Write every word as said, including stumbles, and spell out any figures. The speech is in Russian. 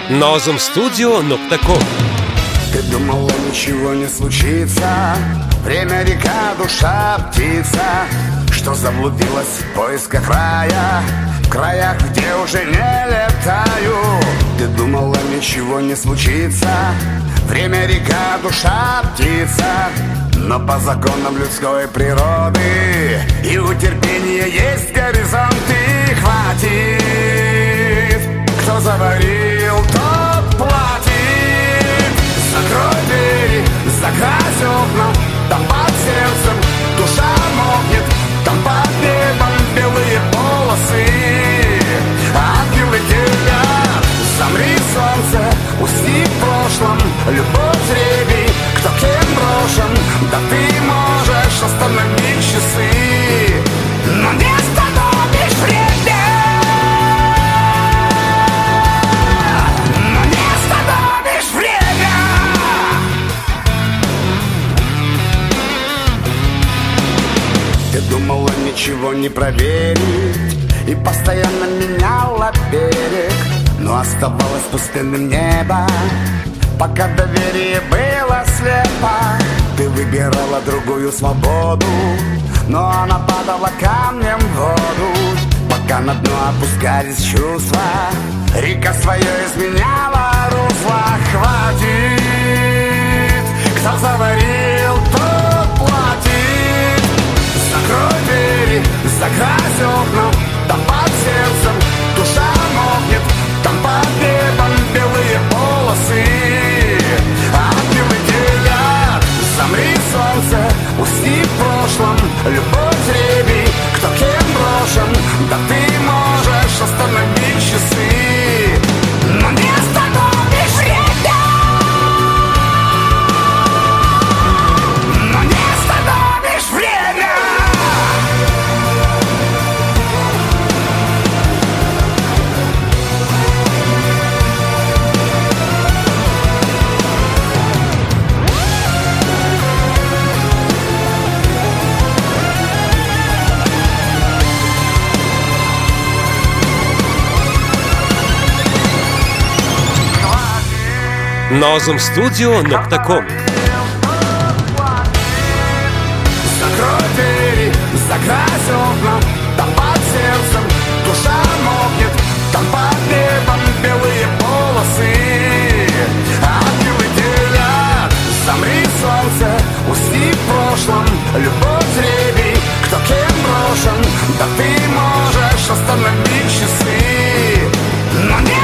Нозум Студио Ноктаком. Ты думала, ничего не случится. Время река, душа птица, что заблудилась в поисках рая, в краях, где уже не летаю. Ты думала, ничего не случится. Время река, душа птица, но по законам людской природы и у терпения есть горизонты. Хватит, кто заварил, тот платит. Закрой двери, закрась окна, там под сердцем душа мокнет, там под небом белые полосы. Ангелы делят, замри, солнце, усни в прошлом, любовь жребий, кто кем брошен, да ты можешь остановить часы, но не остановишь время, но не остановишь время. Ты думала, ничего не проверить и постоянно меняла берег, но оставалось пустынным небо, пока доверие было слепо. Ты выбирала другую свободу, но она падала камнем в воду. Пока на дно опускались чувства, река свое изменяла русло. Хватит, кто заварил, тот платит. Закрой двери, закрась окна, там под сердцем душа мокнет, там под небом белые полосы. Ангелы делят, замри, солнце, усни в прошлом, любовь жребий, кто кем брошен, да ты можешь остановить часы, но не остановишь время, но не остановишь время. Нозум Студио Ноктаком. Закрой двери, закрась окна, там под сердцем душа мокнет, там под небом белые полосы. Ангелы делят, замри, солнце, усни в прошлом, любовь жребий, кто кем брошен, да ты можешь остановить часы, но не